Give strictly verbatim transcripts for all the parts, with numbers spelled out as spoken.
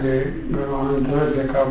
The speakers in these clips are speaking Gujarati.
આજે ઘણો આનંદ થયો છે કે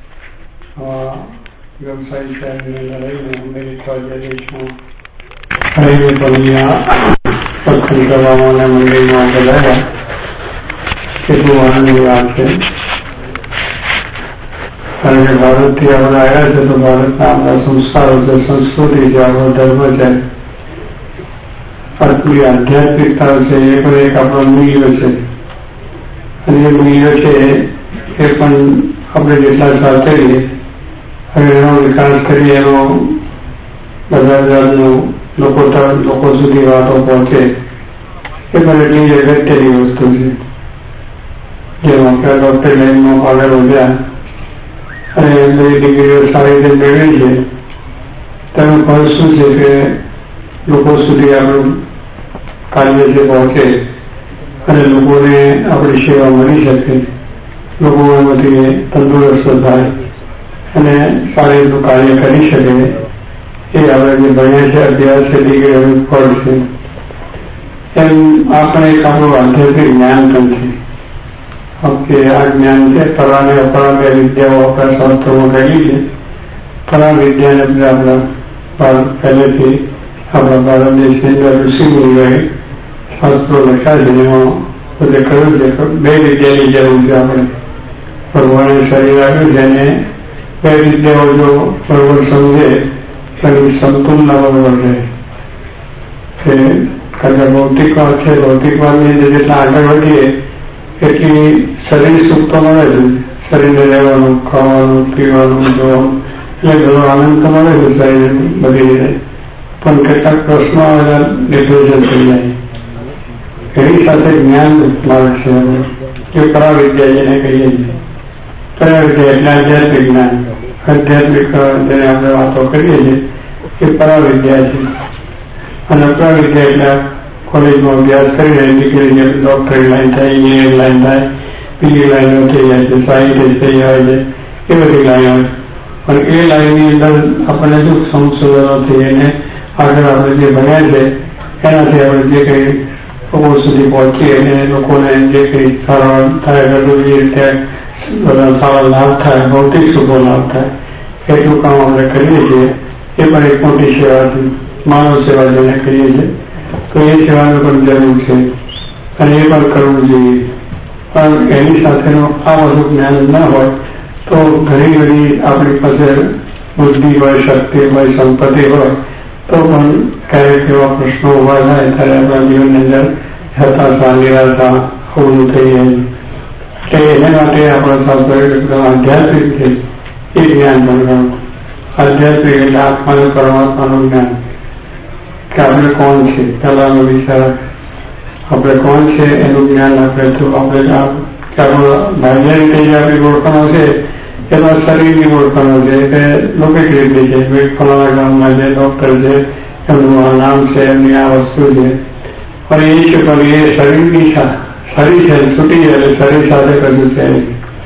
વ્યવસાય શહેરની લડાઈને અમેરિકા જે દેશમાં હાઈવે પરના પસંદ કરવામાં અને મંદિરમાં બોલાવ્યા કેટલું આનંદની વાત છે. કારણ કે ભારતથી આપણે આવ્યા છે તો ભારતના આપણા સંસ્કારો છે, સંસ્કૃતિ છે, આપણો ધર્મ છે, આટલી આધ્યાત્મિકતા છે, એ પણ એક આપણો મૂલ્ય છે. અને એ મૂલ્ય છે એ પણ આપણે જેટલા સાચવીએ હવે એનો વિકાસ કરીએ, એનો બધા જાતનો લોકો લોકો સુધી વાતો પહોંચે, એ પણ એટલી અગત્યની વસ્તુ છે. જેમ આપણે ડોક્ટર લાઈનમાં આગળ વધ્યા અને બધી ડિગ્રીઓ સારી રીતે મેળવી છે, તેનું ફળ શું છે કે લોકો સુધી આપણું કાર્ય જે પહોંચે અને લોકોને આપણી સેવા મળી શકે, લોકો એમાંથી તંદુરસ્ત થાય અને સારી રીતનું કાર્ય કરી શકે, એ આપણે જે ભણ્યા છે અભ્યાસ છે ડિગ્રી ફળ છે. એમ આપણે એક આપણું આધ્યાત્મિક જ્ઞાન પણ છે કે આ જ્ઞાન છે પરા અને અપરા બે વિદ્યાઓ આપણા શાસ્ત્રોમાં કહેલી છે. પરા વિદ્યાને આપણે આપણા પહેલેથી આપણા ભારત દેશની અંદર ઋષિમુનિઓએ શાસ્ત્રો લખ્યા છે, એમાં બધે કહ્યું છે બે વિદ્યાની જરૂર છે. આપણે ભગવાને શરીર આપ્યું છે અને બે વિદ્યાઓ જો બરોબર સમજે એની સંતુલન બરોબર રહે. કારણ કે ભૌતિકવાદ છે, ભૌતિકવાદની અંદર જેટલા આગળ વધીએ એટલી શરીર સુખ તો મળે છે, શરીરને રહેવાનું, ખાવાનું, પીવાનું, જોવાનું, એટલે ઘણો આનંદ તો મળે છે શરીર બધી રીતે, પણ કેટલાક પ્રશ્નો આવેલા ડિપ્રેશન થઈ જાય. એની સાથે જ્ઞાન માર્ગ છે જે પરાવિદ્યા જેને કહીએ છીએ. પરાવિદ્યા એટલે આધ્યાત્મિક જ્ઞાન, આધ્યાત્મિક જેને આપણે વાતો કરીએ છીએ એ પરાવિદ્યા છે. અને અપરાવિદ્યા એટલે કોલેજમાં અભ્યાસ કરીને નીકળી જાય, ડોક્ટરી લાઈન થાય, એન્જિનિયરિંગ લાઈન થાય, બીજી લાઈનો થઈ જાય છે, સાયન્ટિસ્ટ થઈ જાય છે, એ બધી લાઈનો. પણ એ લાઈનની અંદર આપણને શું સંશોધનો થઈ એને આગળ આપણે જે ભણ્યા છે એનાથી આપણે જે કંઈ લોકો સુધી પહોંચીએ અને લોકોને જે કંઈ સારા થાય બધું એ રીતે બધા સારા લાભ થાય, ભૌતિક સુખો લાભ થાય એટલું કામ આપણે કરીએ છીએ. એ પણ એક મોટી સેવા છે, માનવ સેવા જેને કરીએ છીએ. તો એ સેવાનું પણ જરૂર છે અને એ પણ કરવું જોઈએ. પણ એની સાથેનું આ બધું જ્ઞાન ના હોય તો ઘણી ઘણી આપણી પાસે બુદ્ધિ હોય, શક્તિ હોય, સંપત્તિ હોય તો પણ ક્યારેક એવા પ્રશ્નો ઉભા થાય ત્યારે આપણા જીવનની અંદર હતાશા, નિરાશા આવું થઈ જાય. એટલે એના માટે આપણા શાસ્ત્રો એકદમ આધ્યાત્મિક છે એ જ્ઞાન ભણવાનું. આધ્યાત્મિક એટલે આત્માનું, પરમાત્માનું જ્ઞાન કે આપણે કોણ છે, પહેલાનો વિચાર આપણે કોણ છે એનું જ્ઞાન આપણે તો આપણે બાહ્ય રીતે જે આપણી ઓળખાણો છે એમાં શરીરની ઓળખાણો છે કે લૌકિક રીતે છે. ફલાણા ગામમાં જે ડોક્ટર છે એમનું આ નામ છે, એમની આ વસ્તુ છે, પણ એ છે પણ એ શરીરની શરીર છે છૂટી જાય એટલે શરીર સાથે કશું છે નહીં.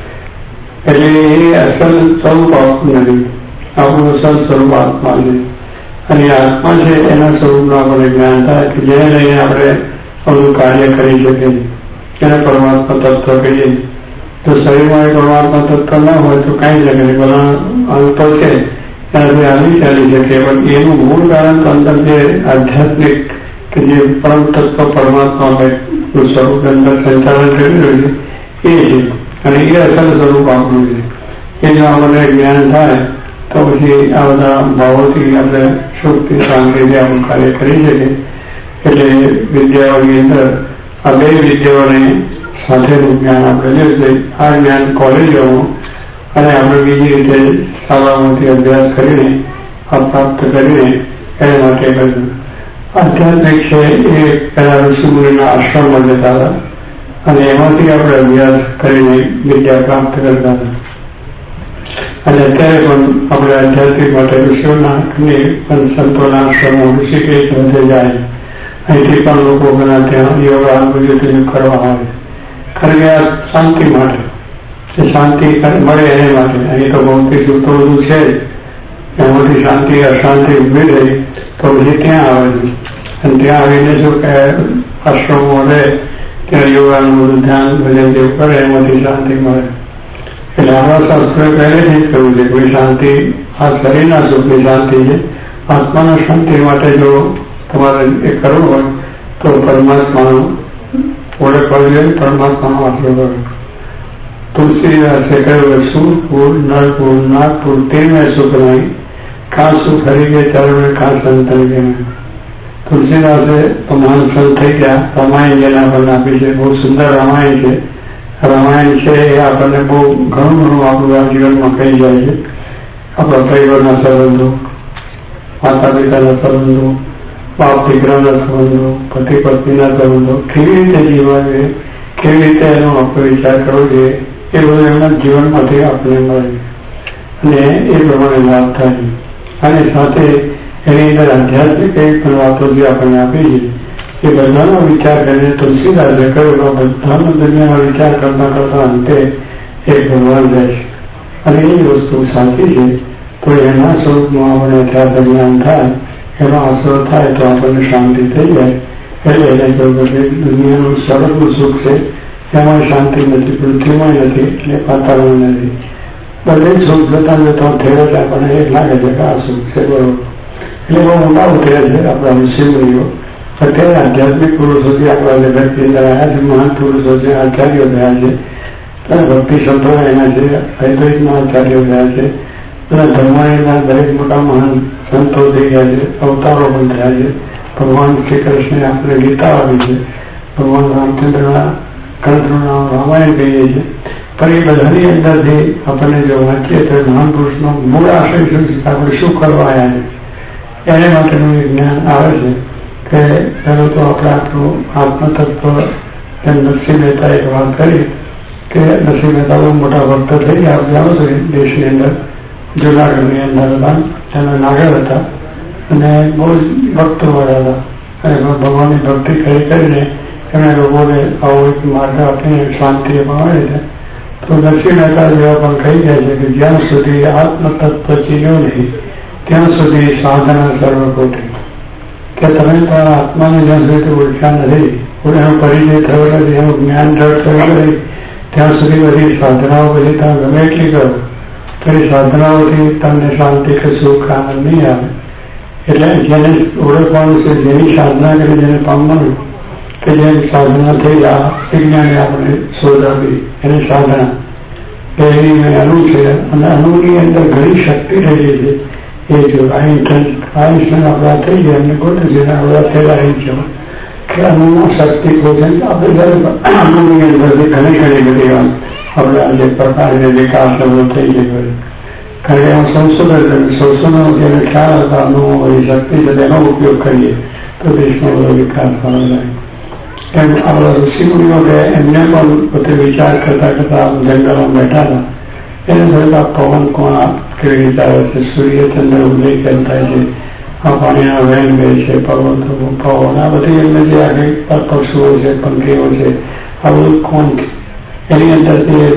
એટલે એ અસલ સ્વરૂપ આપણું નથી, આપણું અસલ સ્વરૂપ આત્મા છે. અને આત્મા છે એના સ્વરૂપનું આપણને જ્ઞાન થાય કે જેને લઈને આપણે આપણું કાર્ય કરી શકીએ, એને પરમાત્મા તત્વ કહીએ. તો શરીરમાં પરમાત્મા તત્વ ના હોય તો કાંઈ શકે નહીં, બધા અંતો છે એનાથી આવી ચાલી શકે. પણ એનું મૂળ કારણ તો અંદર જે આધ્યાત્મિક કે જે પરમ તત્વ પરમાત્માનું સ્વરૂપ અંદર સંચાલન કરી રહ્યું છે એ છે. અને એ અસલ સ્વરૂપ આપણું છે. એ જો આપણને જ્ઞાન થાય તો પછી આ બધા ભાવોથી આપણે સુખથી શાંતિથી આપણું કાર્ય કરી શકીએ. એટલે વિદ્યાઓની અંદર આ બે વિદ્યાઓને સાથેનું જ્ઞાન આપણે લેશે. આ જ્ઞાન કોલેજોમાં અને આપણે બીજી રીતે શાળાઓમાંથી અભ્યાસ કરીને આ પ્રાપ્ત કરીને એના માટે કર્યું. આધ્યાત્મિક છે એ પહેલા ઋષિમુનિના આશ્રમમાં જતા હતા અને એમાંથી આપણે અભ્યાસ કરીને વિદ્યા પ્રાપ્ત કરતા હતા. અને અત્યારે પણ આપણે આધ્યાત્મિક માટે ઋષિઓના પણ સંતોના આશ્રમો ઋષિકેશ બધે જાય. અહીંથી પણ લોકો ઘણા ત્યાં યોગા બધું કરવા આવે. કારણ કે આ શાંતિ માટે, શાંતિ મળે એને માટે. અહીં તો ભૌતિક સુખ તો બધું છે જ, એમાંથી શાંતિ અશાંતિ ઉભી રહી તો પછી ત્યાં આવે છે. અને ત્યાં આવીને શું કે આશ્રમો રહે ત્યાં યોગાનું બધું ધ્યાન ભજન જેવું કરે એમાંથી શાંતિ મળે. એટલે આપણા શાસ્ત્રોએ પહેલેથી જ કહ્યું છે કોઈ શાંતિ આ શરીરના સુખની શાંતિ છે, આત્માના શાંતિ માટે જો તમારે એ કરવું હોય તો પરમાત્માનું ઓળખવા જોઈએ, પરમાત્માનો આશરો કરો. તુલસીદાસે કહ્યું સુરપુર નળપુર નાગપુર તે મેં સુખ નહીં, કા સુખ હરી કે ચરણ કા સંતન કે મેં. તુલસીદાસે મહાન સંત થઈ ગયા. રામાયણ જેને આપણને આપી છે, બહુ સુંદર રામાયણ છે. રામાયણ છે એ આપણને બહુ ઘણું ઘણું આપણું જીવનમાં કહી જાય છે. આપણા પરિવારના સંબંધો, માતા પિતાના સંબંધો, બાપ દીકરાના સંબંધો, પતિ પત્નીના સંબંધો કેવી રીતે જીવવા, કેવી રીતે એનો આપણે વિચાર કરવો જોઈએ, એ બધું એમના જીવનમાંથી આપણને મળે અને એ પ્રમાણે લાભ થાય. અને સાથે એની અંદર આધ્યાત્મિક એક પણ વાતો જે આપણને આપી છે એ બધાનો વિચાર કરીને તુલસીદાસે કહ્યું બધાનો દુનિયાનો વિચાર કરતા કરતા અંતે એક ભગવાન રહે છે અને એ વસ્તુ સાચી છે. તો એના સ્વરૂપમાં આપણે ત્યાં જ્ઞાન થાય, એનો આશરો થાય તો આપણને શાંતિ થઈ જાય. એટલે એને કહ્યું કે દુનિયાનું સરળનું સુખ છે, એમાં શાંતિ નથી, પૃથ્વીમાં નથી, એટલે પાતાળમાં નથી. બધે સુખ જતા જતા થયો છે આપણને એ લાગે છે કે આ સુખ છે, બરોબર. એટલે બહુ ઊંડા ઉતર્યા છે આપણા ઋષિમુનિઓ. અત્યારે આધ્યાત્મિક પુરુષોથી આપણા જગતની અંદર આવ્યા છે, મહાન પુરુષો છે, આચાર્યો થયા છે, અને ભક્તિ સંપ્રદાય એના છે, અદ્વૈતના આચાર્યો થયા છે, અને ધર્મના દરેક મોટા મહાન સંતો થઈ ગયા છે, અવતારો પણ થયા છે. ભગવાન શ્રી કૃષ્ણે આપણે ગીતા આપી છે, ભગવાન રામચંદ્રના કંસના રામાયણ કહીએ છીએ. પણ એ બધાની અંદરથી આપણને જો વાંચીએ તો મહાન પુરુષનો મૂળ આશય શું છે, આપણે શું કરવા આવ્યા છે એને માટેનું જ્ઞાન આવે છે. કે પહેલું તો આપણે આપણું આત્મતત્વ તેમ નરસિંહ મહેતા એક વાત કરી કે નરસિંહ મહેતા બહુ મોટા ભક્ત થઈ ગયા. આપ જાણો છો દેશની અંદર જુનાગઢની અંદર હતા, તેના નાગર હતા અને બહુ જ ભક્તો વાળા હતા અને ભગવાનની ભક્તિ કરી કરીને એમણે લોકોને આવો એક માર્ગ આપીને શાંતિ અપાવે છે. તો નરસિંહ મહેતા જેવા પણ કહી જાય છે કે જ્યાં સુધી આત્મતત્વ ચીન્યો નહીં ત્યાં સુધી સાધના સર્વ ખોટી. કે તમે તમારા આત્માને જ્યાં સુધી ઓળખ્યા નથી, એનો પરિચય થયો નથી, એનું જ્ઞાન દ્રઢ થયું નથી, ત્યાં સુધી બધી સાધનાઓ પછી તમે ગમે એટલી કરો તો એ સાધનાઓથી તમને શાંતિ કે સુખ આનંદ નહીં આવે. એટલે જેને ઓળખવાનું છે, જેની સાધના કરી જેને પામવાનું, કે જેમ સાધના થઈ આ વિજ્ઞાને આપણે શોધ આપી એની સાધના એની અણુ છે અને અણુની અંદર ઘણી શક્તિ રહેલી છે. એ જો આઈન્સ્ટાઈન આઈન્સ્ટાઈન આપણા થઈ ગયા એમને ગોતે છે આપણા થયેલા રહી છે કે અણુમાં શક્તિ ખોજે. આપણે જયારે અણુની અંદરથી ઘણી ઘણી બધી વાત આપણે આજે પ્રકારની વિકાસ થઈ જાય, કારણ કે એમાં સંશોધન સંશોધનો જેને ખ્યાલ હતા અણુઓ એ શક્તિ છે તેનો ઉપયોગ કરીએ તો દેશનો બધો વિકાસ થવાનો જાય. એમ આપણા ઋષિમુનિઓ કે એમને પણ પોતે વિચાર કરતા કરતા જંગલમાં બેઠા હતા. એને થતા પવન કોણ કેવી રીતે આવે છે, સૂર્યચંદ્ર ઉદય કેમ થાય છે, આ પાણીના વહેણ બે છે, પર્વતો પવન, આ બધી એમને જે આગળ પક્ષુઓ છે, પંખીઓ છે, આ બધું કોણ છે એની અંદરથી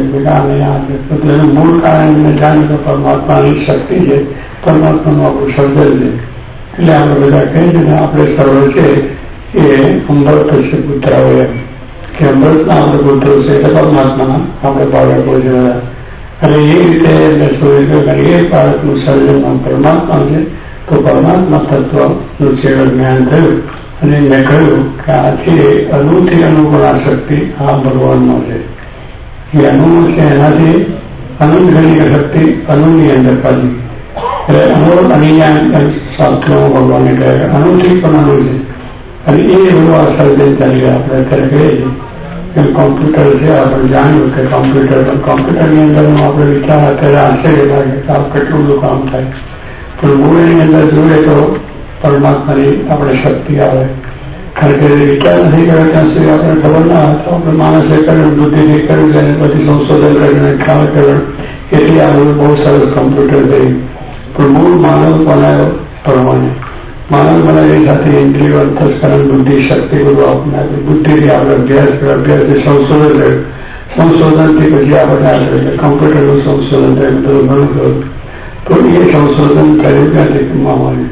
એનું મૂળ કારણ એમને જાણે કે પરમાત્માની શક્તિ છે, પરમાત્માનું આપણું સર્જન છે. એટલે આપણે બધા કહીએ છીએ ને આપણે સર્વ છે એ અમૃત છે પુત્ર હોય એમ કે અમૃતના આપણે પુત્રો છે એટલે પરમાત્માના આપણે બાળકો છે બધા. અને એ રીતે એમને સૂર્ય એ બાળકનું સર્જનમાં પરમાત્મા છે તો પરમાત્મા તત્વનું છેવટ જ્ઞાન થયું અને મેં કહ્યું કે આથી અણુથી અનુકૂળ આ શક્તિ આ ભગવાનનો છે. એ અણુ છે એનાથી અનંત ઘણી શક્તિ અણુની અંદર પાછી એટલે અણુ અનિયાન શાસ્ત્રોમાં ભગવાને કહે કે અણુથી પણ અણુ છે. અને એ એવું આ સર્જન ચાલી આપણે અત્યારે કહીએ છીએ કે કોમ્પ્યુટર છે. આપણે જાણ્યું કે કોમ્પ્યુટર પણ કોમ્પ્યુટરની અંદરનું આપણે વિચાર અત્યારે આશ્ચર્ય લાગે કે આ કેટલું બધું કામ થાય, પણ મૂળની અંદર જોઈએ તો પરમાત્માની આપણે શક્તિ આવે. કારણ કે વિચાર નથી કર્યો ત્યાં સુધી આપણે ખબર ના હોય તો આપણે માણસે કર્યું, બુદ્ધિથી કર્યું છે અને પછી સંશોધન કરીને ખ્યાલ કર્યો એટલે આ બધું બહુ સરસ કોમ્પ્યુટર થયું. પણ મૂળ માનવ બનાવ્યો પ્રમાણે માનવ બનાવી સાથે ઇન્દ્રિયો અંતસ્કરણ બુદ્ધિ શક્તિ બધું આપણે બુદ્ધિથી આપણે અભ્યાસ કર્યો, અભ્યાસથી સંશોધન કર્યું, સંશોધનથી પછી આપણે આગળ કમ્પ્યુટરનું સંશોધન થયું, બધું ઘણું થયું. તો એ સંશોધન થયું ક્યાંથી માનવ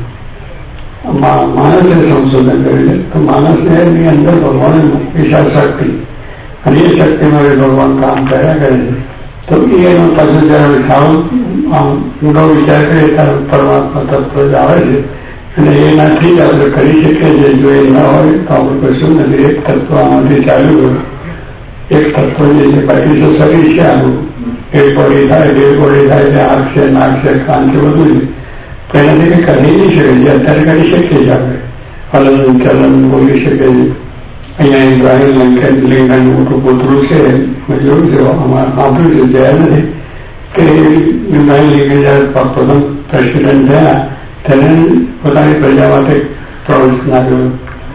માણસે સંશોધન કર્યું છે. તો માણસને એની અંદર ભગવાન વિશાળ શક્તિ અને એ શક્તિમાં ભગવાન કામ કર્યા કરે છે. તો એનો પાછું જયારે સાવ ઊંડો વિચાર કરીએ ત્યારે પરમાત્મા તત્વ જ આવે છે અને એનાથી જ આપણે કરી શકીએ છીએ. જો એ ન હોય તો આપણે કશું નથી. એક તત્વ આમાંથી ચાલુ ગયું, એક તત્વ જે છે. બાકી તો શરીર છે આનું, એક બોડી થાય, બે બોડી થાય, એટલે આંખ છે, નાક છે, કાન છે, બધું છે. તો એનાથી કંઈ કરી નહીં શકે છે. અત્યારે કરી શકીએ છીએ આપણે, હલન ચલન બોલી શકીએ છીએ. અહીંયા ઇબ્રાહિમ લિંકન મોટું પુતળું છે, મેં જોયું છે, આમાં સાંભળ્યું છે, જયા નથી કે ઇબ્રાહિમ લિંકન જયારે પ્રથમ પ્રેસિડેન્ટ થયા તેને પોતાની પ્રજા માટે પ્રવચન આપ્યું.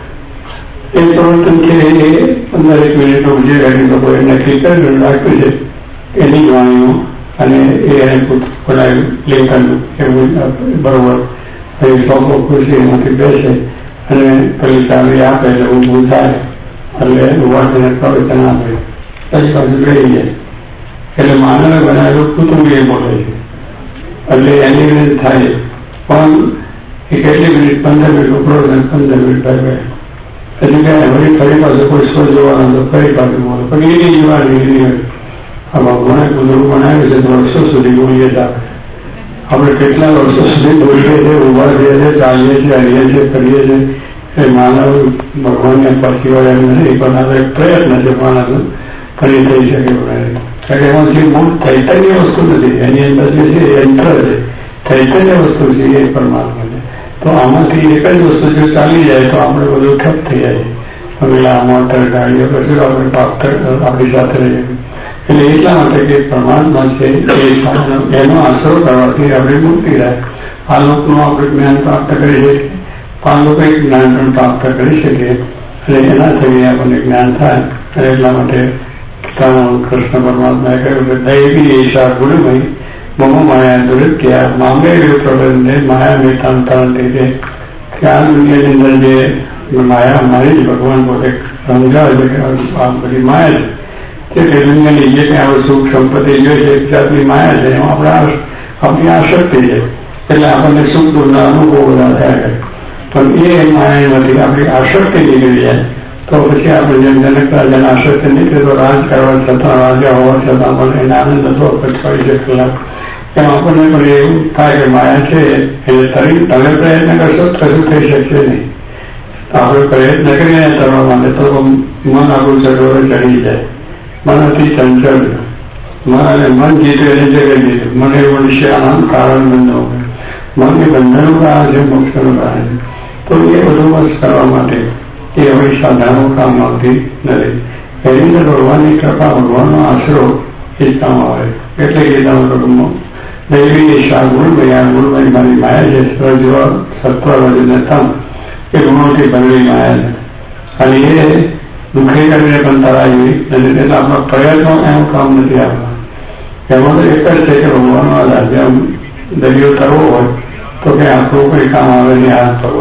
એ પ્રવચન છે એ પંદર એક મિનિટનો જે ઘડી લોકોએ નક્કી કરી રાખ્યું છે એની જ વાણીઓ અને એ એને બોલાવ્યું લિંકનનું એવું બરોબર લોકો ખુશી એમાંથી બેસે અને પેલી ચાવી આપે એટલે ઊભું થાય એટલે ઉભા થઈને પ્રવચન આપે પછી પાછું રહી જાય. એટલે માનવે બનાવેલું કુટુંબ એ બોલે છે એટલે એની રીતે થાય. પણ એ કેટલી મિનિટ, પંદર મિનિટ ઉપરો ને પંદર મિનિટ ભાઈ એટલે કે વળી ફરી પાસે કોઈ શો જોવાનો તો ફરી પાછું બોલો. પણ એની જીવાની એની આ ભગવાને કુદરત બનાવ્યું છે તો વર્ષો સુધી બોલીએ જ આપણે આપણે કેટલા વર્ષો સુધી બોલીએ છીએ, ઉભા રહીએ છીએ, ચાલીએ છીએ, હરીએ છીએ, કરીએ છીએ. એ માનવ ભગવાનને પછી વળે એમ નથી, પણ આપણે પ્રયત્ન છે માણસ ફરી થઈ શકે. કારણ કે એમાંથી મૂળ ચૈતન્ય વસ્તુ નથી, એની અંદર જે છે યંત્ર છે, ચૈતન્ય વસ્તુ છે એ પરમાત્મા છે. તો આમાંથી એક જ વસ્તુ જો ચાલી જાય તો આપણે બધું ઠપ થઈ જાય. પેલા મોટર ગાડીઓ કશું આપણે પ્રાપ્ત આપણી સાથે રહીએ. એટલે એટલા માટે કે પરમાત્મા છે એનો આશરો કરવાથી આપણે મુક્તિ રહે. આ લોકનું આપણે જ્ઞાન પ્રાપ્ત કરી શકીએ, આ લોકો એક જ્ઞાન પણ પ્રાપ્ત કરી શકીએ અને એના થઈને આપણને જ્ઞાન થાય. અને એટલા માટે કૃષ્ણ પરમાત્માએ કહ્યું કે દૈવી ઈશા ગુણમય મમ માયા દુરિત્યા મામે પ્રબંધે માયા મેતાંતરણ છે કે આ દુનિયાની અંદર જે માયા મારી જ ભગવાન પોતે સમજાવે છે કે આ બધી માયા છે કે દુનિયાની જે કંઈ આપણે સુખ સંપત્તિ જોઈએ છે એક જાતની માયા છે, એમાં આપણે આપણી આસક્તિ છે એટલે આપણને સુખ દુઃખના અનુભવો બધા થયા કરે. પણ એ માયા નથી, આપણી આસક્તિ નીકળી જાય તો પછી આપણે જેમ જનક રાજાને આસક્તિ નીકળે તો રાજ કરવા છતાં, રાજા હોવા છતાં પણ એને આનંદ હતો અઠવાડિયે કલાક. એમ આપણને પણ એવું થાય કે માયા છે એટલે તરી તમે પ્રયત્ન કરશો કશું થઈ શકશે નહીં. આપણે પ્રયત્ન કરીને કરવા માટે તો મન આપણું ચડોળે ચડી જાય. મન અતિ ચંચળ, મન અને મન જીતે એને જગ્યાએ જીતું. મને એવું નિશ્ચયનું કારણ બંધો, મનને બંધનનું કારણ છે, મોક્ષનું કારણ છે. તો એ બધું મસ્ત કરવા માટે એ હવે સાધારણો કામ આવતી નથી. એની અંદર ભગવાનની કૃપા, ભગવાનનો આશરો એ કામ આવે. એટલે ગીતામાં કુટુંબમાં દૈવી ઈશા ગુણમય, આ ગુણમય મારી માયા છે, સર્વ સત્વ રજને તમ એ ગુણોથી બનેલી માયા છે અને એ દુઃખી કરીને પણ તરાવી નથી. એટલે આપણા પ્રયત્નો એનું કામ નથી આપવા. એમાં તો એક જ છે કે ભગવાનનો આધાર. જેમ દરિયો તરવો હોય તો કે આપણું કંઈ કામ આવે ને હાથ તરવો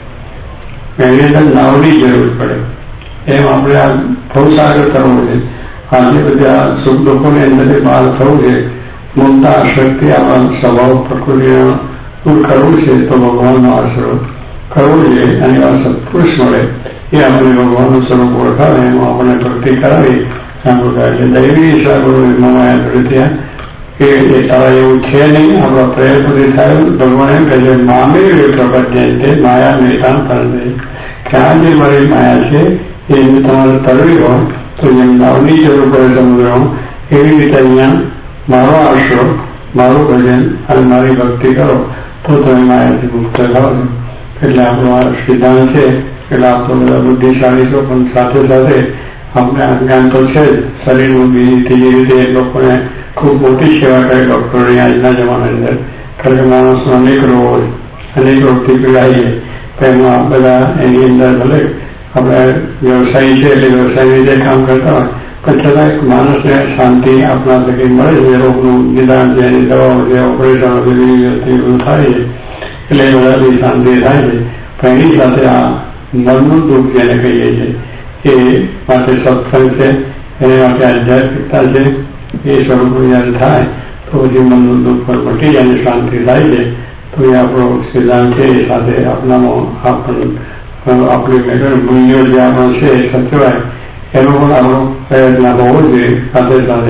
એની અંદર નાવની જરૂર પડે. એમ આપણે આ ભવસાગર તરવો છે. આજે બધા સુખ દુઃખોની અંદર બહાર થવું છે, મમતા શક્તિ આપણા સ્વભાવ પ્રકૃતિનો દૂર કરવું છે તો ભગવાનનો આશરો કરવો જોઈએ. અને આ સત્પુરુષ મળે એ આપણે ભગવાનનું સ્વરૂપ ઓળખાવે એમાં આપણને ભક્તિ કરાવી સાંભળતા. એટલે દૈવી ઈશા ગુરુ માયા પ્રત્યા કે એ તારા એવું છે નહીં, આપણા પ્રયત્નથી થાય. ભગવાન એમ કહે છે મામે પ્રપંચ તે માયા મેતાન કરે કે આ જે મારી માયા છે એ તમારે તરવી હોય તો જેમ નાવની જરૂર પડે સમુદ્રમાં એવી રીતે અહીંયા મારો આશરો, મારું ભજન અને મારી ભક્તિ કરો તો તમે માયાથી મુક્ત થાવ. એટલે આપણો આ સિદ્ધાંત છે. એટલે આપણો બધા બુદ્ધિશાળી છો પણ સાથે સાથે આપણે આ જ્ઞાન તો છે જ. શરીરનું બીજી ત્રીજી રીતે એ લોકોને ખૂબ મોટી સેવા કરે ડૉક્ટરોની આજના જમાનાની અંદર. કારણ કે માણસનો અનેક રોગો હોય, અનેક રોગથી પીડાઈએ તો એમાં બધા એની અંદર ભલે આપણે વ્યવસાય છે એટલે વ્યવસાય રીતે કામ કરતા હોય પણ છતાં માણસને શાંતિ આપણા થકી મળે છે. રોગનું નિદાન છે, એની દવાઓ છે, ઓપરેશનો છે, બધું થાય છે એટલે એ બધાથી શાંતિ થાય છે. પણ એની સાથે આ મનનું દુઃખ જેને કહીએ છીએ એ માટે સત્સંગ છે, એની માટે આધ્યાત્મિકતા છે. એ સ્વરૂપનું જ્યારે થાય તો પછી મનનું દુઃખ પર મટી જાય અને શાંતિ થાય છે. તો એ આપણો સિદ્ધાંત છે. એ સાથે આપણામાં આપણ આપણી મેળવેલ મૂલ્યો જે આપણો છે સચવાય એનો પણ આપણો પ્રયત્ન હોવો જોઈએ. સાથે સાથે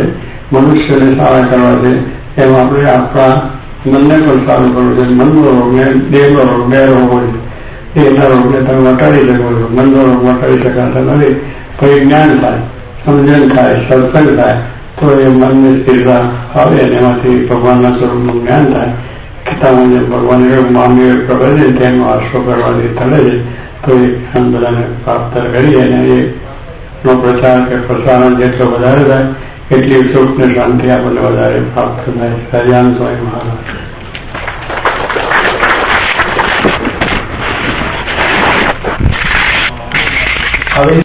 મનુષ્યને સારા કરવા છે એમ આપણે આપણા મનને પણ સારું કરવું છે. મનનો રોગ ને દેહનો રોગ બે રોગો છે. એના રોગને તમે મટાડી શકો છો. મનનો રોગ મટાડી શકાતા નથી. પછી જ્ઞાન થાય, સમજણ થાય, સત્સંગ થાય તો એ મનની સ્થિરતા આવે અને એમાંથી ભગવાનના સ્વરૂપનું જ્ઞાન થાય. ગીતામાં જેમ ભગવાન માનવી પ્રગટે છે તેનો આશરો કરવાથી થડે છે તો એ જ્ઞાન બધાને પ્રાપ્ત કરી અને એનો પ્રચાર કે પ્રસારણ જેટલો વધારે થાય એટલી સુખ ને શાંતિ આપણને વધારે પ્રાપ્ત થાય. સહજાનંદ સ્વામી મહારાજ. હવે